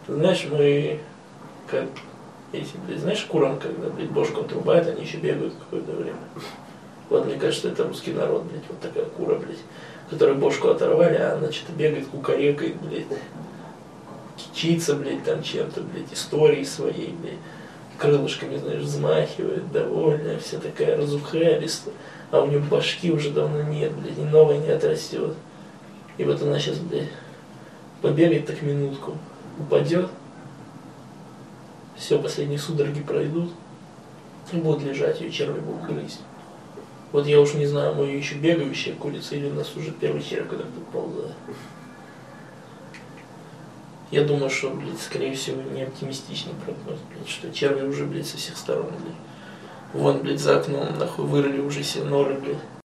Знаешь, мы как эти, блядь, знаешь, курам, когда, блядь, бошку отрубают, они еще бегают какое-то время. Вот мне кажется, это русский народ, блядь, вот такая кура, блядь, которой бошку оторвали, а она что-то бегает, кукарекает, блядь, кичится, блядь, там чем-то, блядь, историей своей, блядь, крылышками, знаешь, взмахивает, довольная, вся такая разухабистая, а у нее башки уже давно нет, блядь, и новая не отрастет. И вот она сейчас, блядь, побегает так минутку, упадет, все, последние судороги пройдут, и будет лежать, ее черви будут грызть. Вот я уж не знаю, мы еще бегающая курица или у нас уже первый червь когда тут ползает. Я думаю, что, блядь, скорее всего, не оптимистичный прогноз, блядь, что черви уже, блядь, со всех сторон, блядь. Вон, блядь, за окном, нахуй, вырыли уже все норы, блядь.